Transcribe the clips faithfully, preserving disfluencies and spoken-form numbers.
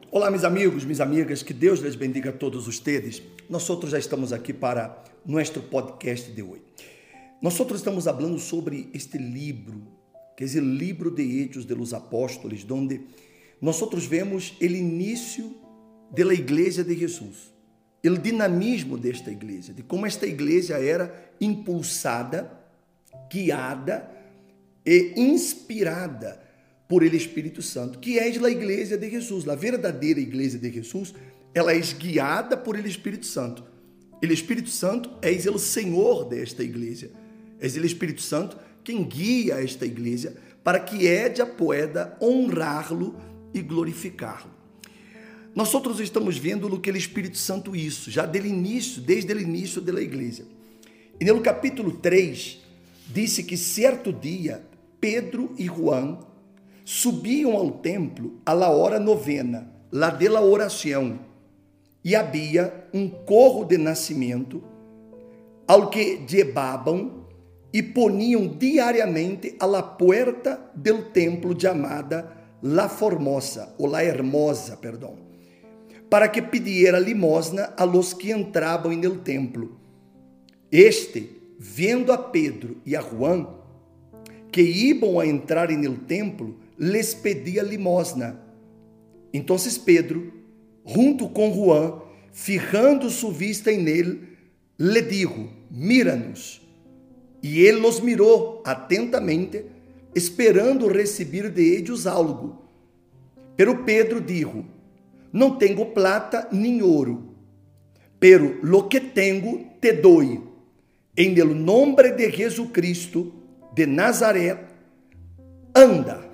Olá, meus amigos, minhas amigas, que Deus les bendiga a todos ustedes. Nós outros já estamos aqui para nosso podcast de hoje. Nós outros estamos falando sobre este livro, que é o livro de Hechos de los Apóstolos, onde nós outros vemos o início da igreja de Jesus, o dinamismo desta igreja, de como esta igreja era impulsada, guiada e inspirada por ele Espírito Santo, que é a igreja de Jesus. A verdadeira igreja de Jesus, ela é guiada por ele Espírito Santo. Ele Espírito Santo é o Senhor desta igreja. É o Espírito Santo quem guia esta igreja para que ella pueda honrá-lo e glorificá-lo. Nós outros estamos vendo no que o Espírito Santo isso, já desde o início, desde o início da igreja. E no capítulo três, disse que certo dia, Pedro e Juan subiam ao templo a la hora novena, lá de la oração, e havia um corro de nascimento, ao que levavam e poniam diariamente a la puerta del templo chamada La Formosa, ou La Hermosa, perdão, para que pidiera limosna a los que entravam en el templo. Este, vendo a Pedro e a Juan, que iam a entrar en el templo, les pedia limosna. Então Pedro, junto com Juan, fijando sua vista em ele, le dijo: mira-nos. E ele los mirou atentamente, esperando receber de ellos algo. Pero Pedro dijo: não tenho plata nem ouro, pero lo que tenho te doy. En el nombre de Jesucristo de Nazaret, anda.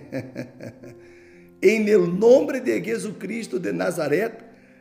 Em el nombre de Jesucristo de Nazaret,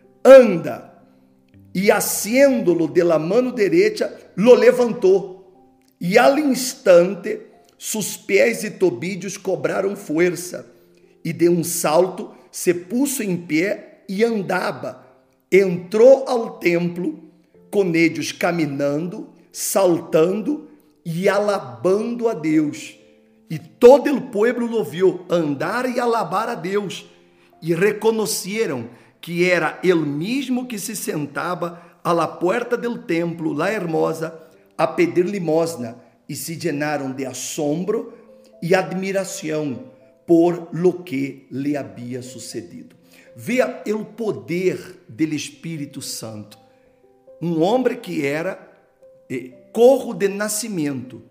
anda. E haciéndolo de la mano derecha, lo levantou. E al instante, sus pés e tobillos cobraram força. E de um salto, se puso em pé e andava. Entrou ao templo, com ellos caminhando, saltando e alabando a Deus. E todo o povo lo viu andar e alabar a Deus, e reconheceram que era ele mesmo que se sentava à la puerta del templo, La Hermosa, a pedir limosna, e se llenaram de assombro e admiração por lo que lhe havia sucedido. Veja o poder do Espírito Santo. Um homem que era eh, corro de nascimento.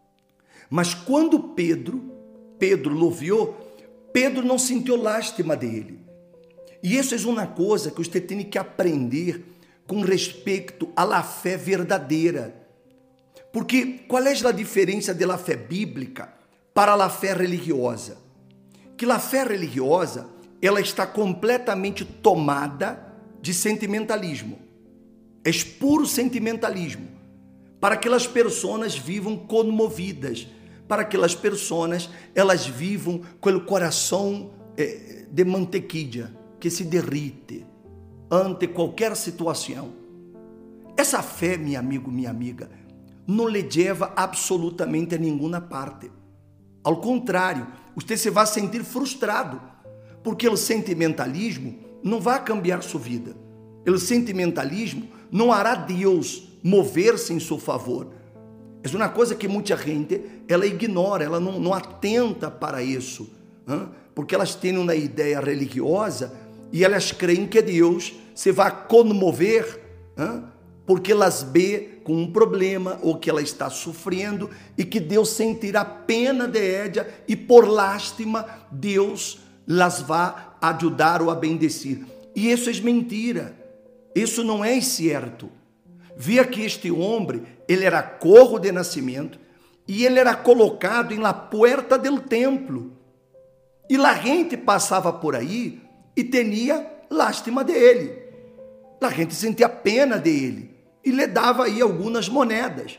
Mas quando Pedro, Pedro lo viu, Pedro não sentiu lástima dele. E isso é uma coisa que você tem que aprender com respeito à la fé verdadeira. Porque qual é a diferença da fé bíblica para a fé religiosa? Que a fé religiosa, ela está completamente tomada de sentimentalismo. É puro sentimentalismo. Para que as pessoas vivam comovidas, para que as pessoas elas vivam com o coração eh, de mantequilla, que se derrite ante qualquer situação. Essa fé, meu amigo, minha amiga, não lhe leva absolutamente a nenhuma parte. Ao contrário, você se vai sentir frustrado, porque o sentimentalismo não vai cambiar sua vida. O sentimentalismo não hará Deus mover-se em seu favor. É uma coisa que muita gente ela ignora, ela não, não atenta para isso, hein? Porque elas têm uma ideia religiosa e elas creem que Deus se vai comover, hein? Porque elas vê com um problema ou que ela está sofrendo e que Deus sentirá pena de ela e por lástima Deus las vai ajudar ou a bendecir. E isso é mentira, isso não é certo. Via que este homem, ele era corro de nascimento e ele era colocado em la puerta del templo. E a gente passava por aí e tinha lástima dele. A gente sentia pena dele e lhe dava aí algumas moedas.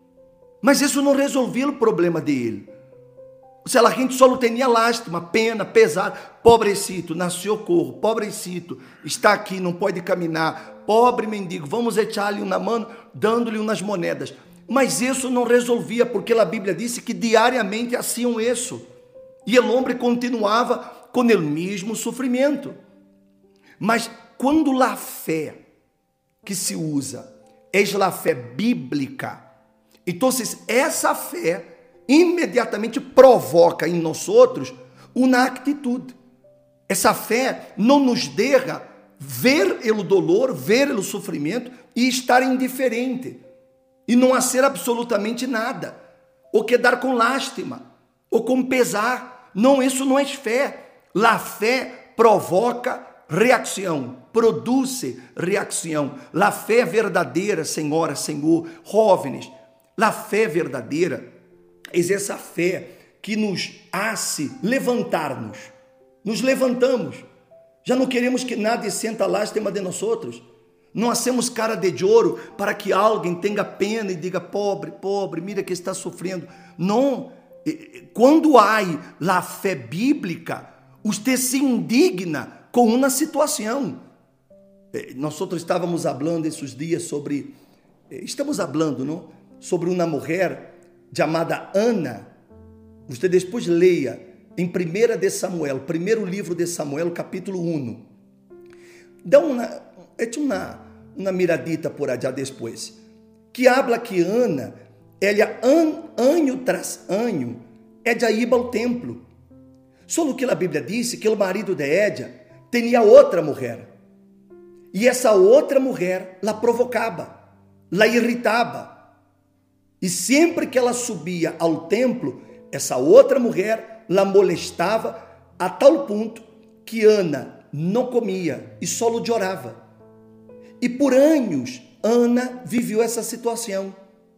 Mas isso não resolvia o problema dele. Se a gente só tinha lástima, pena, pesar, pobrecito, nasceu corro, pobrecito, está aqui, não pode caminhar, pobre mendigo, vamos echar-lhe uma mão, dando-lhe umas moedas. Mas isso não resolvia, porque a Bíblia disse que diariamente faziam isso. E o homem continuava com o mesmo sofrimento. Mas quando a fé que se usa é a fé bíblica, então essa fé imediatamente provoca em nós outros uma atitude. Essa fé não nos deixa ver o dolor, ver o sofrimento e estar indiferente e não fazer absolutamente nada, ou quedar com lástima, ou com pesar. Não, isso não é fé. A fé provoca reação, produz reação. A fé verdadeira, Senhora, Senhor, jovens, a fé verdadeira é essa fé que nos hace levantar-nos. Nos levantamos. Já não queremos que nada senta lástima de nós outros. Não hacemos cara de ouro para que alguém tenha pena e diga, pobre, pobre, mira que está sofrendo. Não. Quando há a fé bíblica, você se indigna com uma situação. Nós outros estávamos falando esses dias sobre, estamos falando, não? Sobre uma mulher chamada Ana. Você depois leia em primeira de Samuel, primeiro livro de Samuel, capítulo um. Dá uma, uma, uma miradita por allá depois. Que habla que Ana, ela an, ano tras ano, é de ir ao templo. Só que a Bíblia disse que o marido de Édia tinha outra mulher. E essa outra mulher la provocava, la irritava. E sempre que ela subia ao templo, essa outra mulher la molestava a tal ponto que Ana não comia e só chorava. E por anos, Ana viveu essa situação.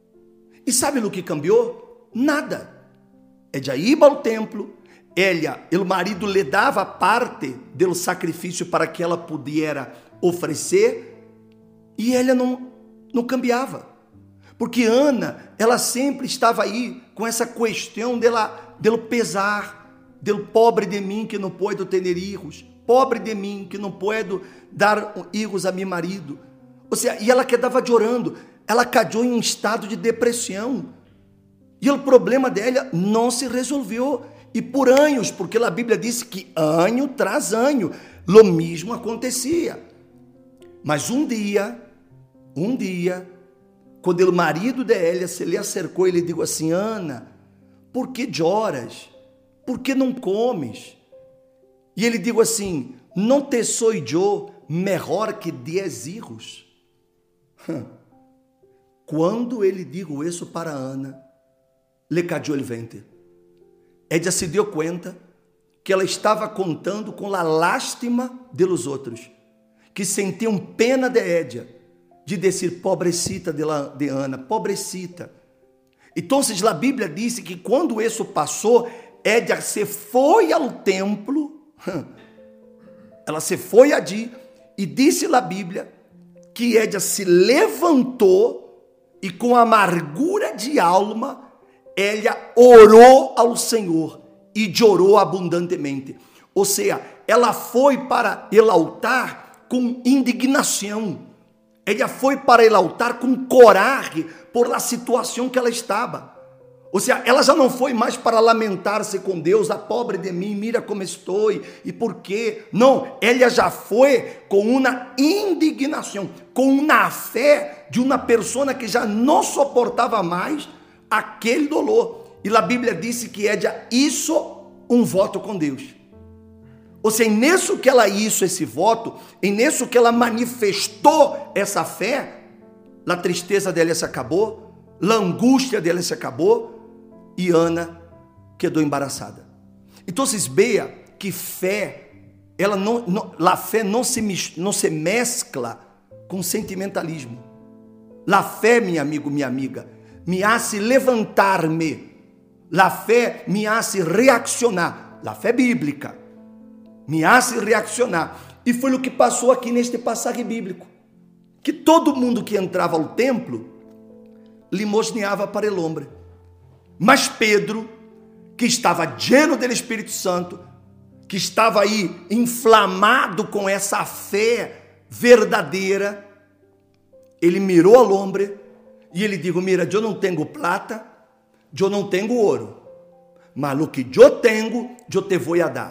E sabe no que cambiou? Nada. Ela ia ao templo, ela, o marido lhe dava parte do sacrifício para que ela pudesse oferecer, e ela não, não cambiava. Porque Ana, ela sempre estava aí com essa questão dela, dele pesar, del pobre de mim que não puedo ter filhos, pobre de mim que não puedo dar filhos a meu marido. Ou seja, e ela quedava chorando, ela caiu em um estado de depressão. E o problema dela não se resolveu. E por anos, porque a Bíblia disse que ano tras ano, o mesmo acontecia. Mas um dia, um dia, quando o marido de Elia se lhe acercou, ele disse assim, Ana, por que choras? Por que não comes? E ele disse assim, não te sou eu melhor que dez filhos? Quando ele disse isso para Ana, lhe caiu o ventre. Ela se deu conta que ela estava contando com a lástima de los outros, que sentiam pena de Édia, de dizer, pobrecita de, la, de Ana, pobrecita. Então, a Bíblia diz que quando isso passou, Édia se foi ao templo, ela se foi ali, e disse a Bíblia que Édia se levantou e com amargura de alma, ela orou ao Senhor e chorou abundantemente. Ou seja, ela foi para o altar com indignação. Ela foi para o altar com coragem por a situação que ela estava. Ou seja, ela já não foi mais para lamentar-se com Deus, a pobre de mim, mira como estou e por quê. Não, ela já foi com uma indignação, com uma fé de uma pessoa que já não suportava mais aquele dolor. E a Bíblia disse que Édia hizo um voto com Deus. Ou seja, nisso que ela hizo esse voto, e nisso que ela manifestou essa fé, a tristeza dela se acabou, a angústia dela se acabou, e Ana quedou embaraçada. Então, veja que fé, ela não, não, a fé não se, não se mescla com sentimentalismo. A fé, meu amigo, minha amiga, me hace levantar-me. A fé me hace reaccionar. A fé bíblica me hace reaccionar. E foi o que passou aqui neste passagem bíblico. Que todo mundo que entrava ao templo limosneava para o homem. Mas Pedro, que estava lleno do Espírito Santo, que estava aí inflamado com essa fé verdadeira, ele mirou ao homem e ele disse, mira, eu não tenho plata, eu não tenho ouro, mas o que eu tenho, eu te vou a dar.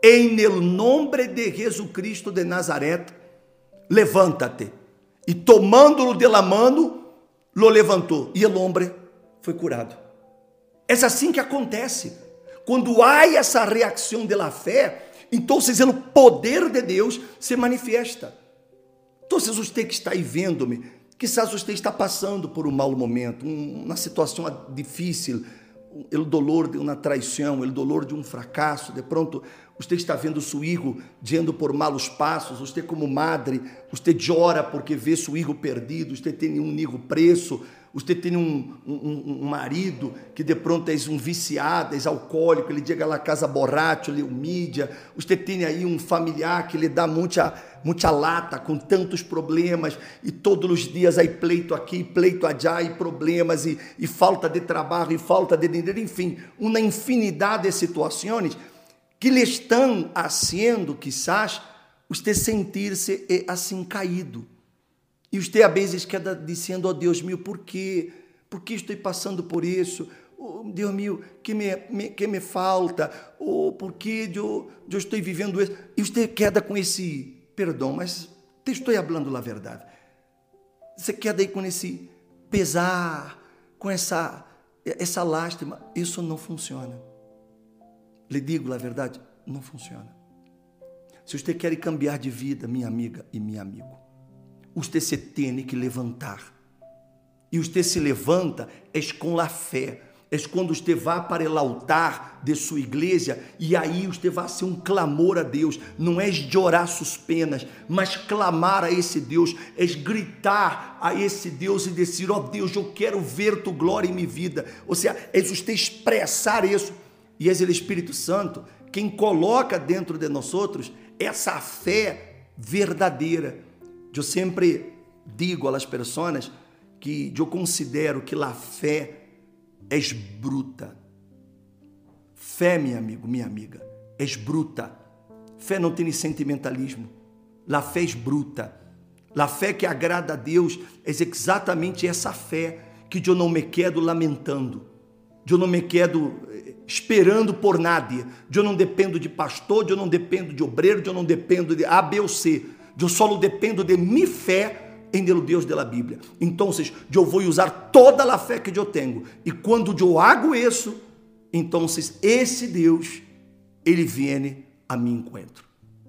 en el nombre de Jesucristo de Nazaret, levántate. E tomando-lo de la mano, lo levantou. E o homem foi curado. É assim que acontece. Quando há essa reação da fé, então o poder de Deus se manifesta. Então, você que está aí vendo-me, quizás você está passando por um mau momento, uma situação difícil, o dolor de uma traição, o dolor de um fracasso. De pronto, você está vendo seu filho indo por malos passos. Você, como madre, você chora porque vê seu filho perdido. Você tem um filho preso. Você tem um, um, um marido que de pronto é um viciado, é alcoólico. Ele chega lá casa borracho, ele humilha. Você tem aí um familiar que lhe dá muita, muita lata com tantos problemas. E todos os dias aí pleito aqui, pleito allá, e problemas, e, e falta de trabalho, e falta de dinheiro. Enfim, uma infinidade de situações que lhe estão fazendo, quizás, você sentir-se assim caído. E você, às vezes, queda dizendo, oh Deus meu, por quê? Por que estou passando por isso? Oh, Deus meu, que me, me, que me falta? Oh, por que eu, eu estou vivendo isso? E você queda com esse perdão, mas te estou falando a verdade. Você queda aí com esse pesar, com essa, essa lástima. Isso não funciona. Lhe digo a verdade, não funciona. Se você quer cambiar de vida, minha amiga e meu amigo, você se tem que levantar. E você se levanta é com a fé. É quando você vai para o altar de sua igreja e aí você vai ser um clamor a Deus. Não é chorar suas penas, mas clamar a esse Deus. É gritar a esse Deus e dizer, ó oh Deus, eu quero ver tua glória em minha vida. Ou seja, é você expressar isso. E é o Espírito Santo quem coloca dentro de nós outros essa fé verdadeira. Eu sempre digo às pessoas que eu considero que a fé é bruta. Fé, meu amigo, minha amiga, é bruta. Fé não tem sentimentalismo. A fé é bruta. A fé que agrada a Deus é exatamente essa fé que eu não me quedo lamentando. Eu não me quedo esperando por nada. Eu não dependo de pastor, eu não dependo de obreiro, eu não dependo de A, B ou C. Eu só dependo de minha fé em Deus da Bíblia. Então, eu vou usar toda a fé que eu tenho. E quando eu hago isso, então esse Deus, ele vem a meu encontro.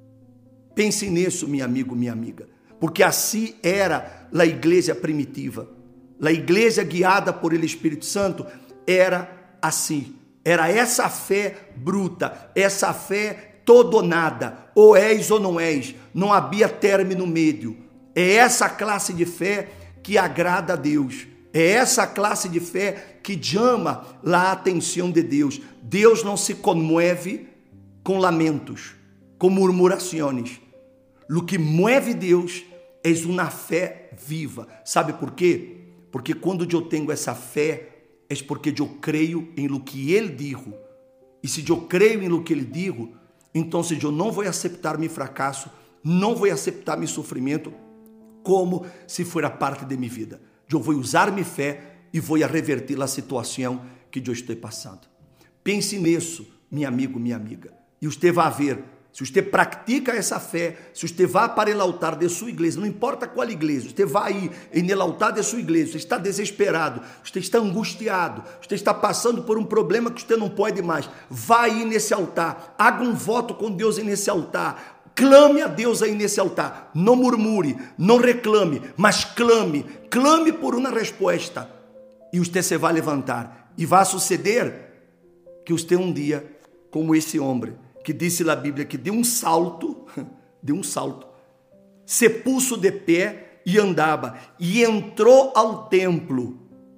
Pense nisso, meu amigo, minha amiga. Porque assim era a igreja primitiva. A igreja guiada por ele Espírito Santo era assim. Era essa fé bruta, essa fé todo ou nada, ou és ou não és, não havia término médio. É essa classe de fé que agrada a Deus, é essa classe de fé que chama a atenção de Deus. Deus não se comove com lamentos, com murmurações. O que move Deus é uma fé viva. Sabe por quê? Porque quando eu tenho essa fé, é porque eu creio em lo que Ele dijo. E se eu creio em lo que Ele dijo, então eu não vou aceitar meu fracasso, não vou aceitar meu sofrimento como se fosse parte de minha vida. Eu vou usar minha fé e vou reverter a situação que eu estou passando. Pense nisso, meu amigo, minha amiga. E você vai ver, se você pratica essa fé, se você vai para o altar de sua igreja, não importa qual igreja, você vai aí no altar de sua igreja, você está desesperado, você está angustiado, você está passando por um problema que você não pode mais, vai aí nesse altar, haga um voto com Deus aí nesse altar, clame a Deus aí nesse altar, não murmure, não reclame, mas clame, clame por uma resposta, e você se vai levantar, e vai suceder que você um dia, como esse homem, que disse na Bíblia que deu um salto, deu um salto, se puso de pé e andava, e entrou ao templo,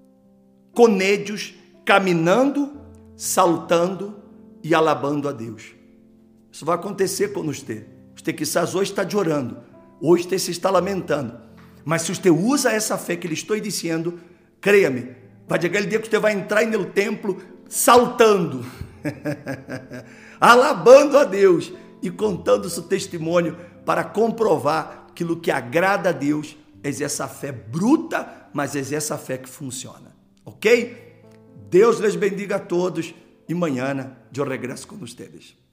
com ellos, caminhando, saltando e alabando a Deus. Isso vai acontecer com você. Você quizás hoje está chorando, hoje você se está lamentando, mas se você usa essa fé que lhe estou dizendo, creia-me, vai chegar o dia que você vai entrar no templo saltando, alabando a Deus e contando seu testemunho para comprovar que o que agrada a Deus é essa fé bruta, mas é essa fé que funciona. Ok? Deus les bendiga a todos e amanhã eu regresso com vocês.